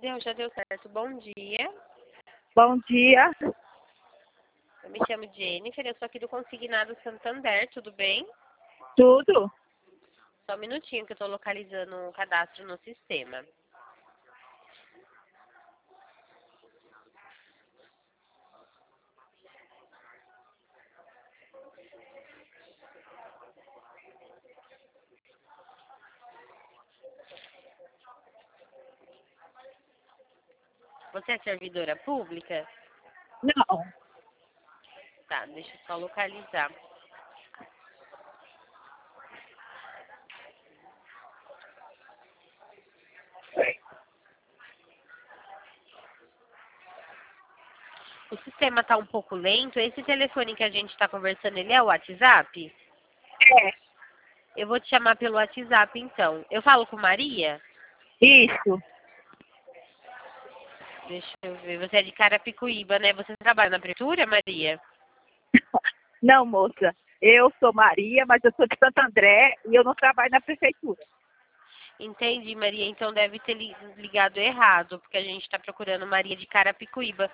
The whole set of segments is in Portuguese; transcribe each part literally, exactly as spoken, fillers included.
Deu, já deu certo. Bom dia. Bom dia. Eu me chamo Jennifer, eu sou aqui do Consignado Santander, tudo bem? Tudo? Só um minutinho que eu estou localizando o cadastro no sistema. Você é servidora pública? Não. Tá, deixa eu só localizar. O sistema está um pouco lento. Esse telefone que a gente está conversando, ele é o WhatsApp? É. Eu vou te chamar pelo WhatsApp, então. Eu falo com Maria? Isso. Deixa eu ver. Você é de Carapicuíba, né? Você trabalha na prefeitura, Maria? Não, moça. Eu sou Maria, mas eu sou de Santo André e eu não trabalho na prefeitura. Entendi, Maria. Então deve ter li- ligado errado, porque a gente está procurando Maria de Carapicuíba.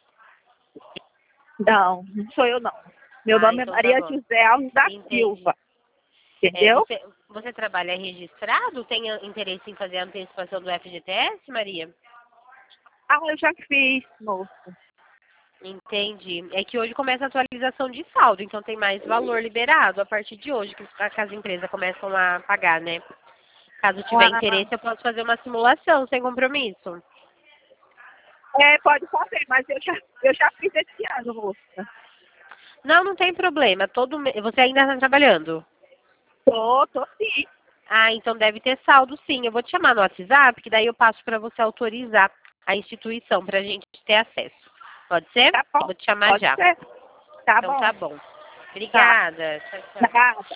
Não, não sou eu, não. Meu Ah, nome é então tá Maria bom. José Alves da Entendi. Silva. É, Entendeu? você, você trabalha registrado? Tem a- interesse em fazer a antecipação do F G T S, Maria? Ah, eu já fiz, moça. Entendi. É que hoje começa a atualização de saldo, então tem mais valor liberado a partir de hoje, que as que as empresas começam a pagar, né? Caso tiver Ah, interesse, eu posso fazer uma simulação sem compromisso. é, pode fazer, mas eu já, eu já fiz esse ano, moça. Não, não tem problema. Todo me... Você ainda está trabalhando? Tô, tô sim. Ah, então deve ter saldo sim. Eu vou te chamar no WhatsApp, que daí eu passo para você autorizar a instituição para a gente ter acesso. Pode ser? Tá bom. Vou te chamar Pode já. ser. Tá Então bom. tá bom. Tá. Obrigada. Tchau, tchau. Nada.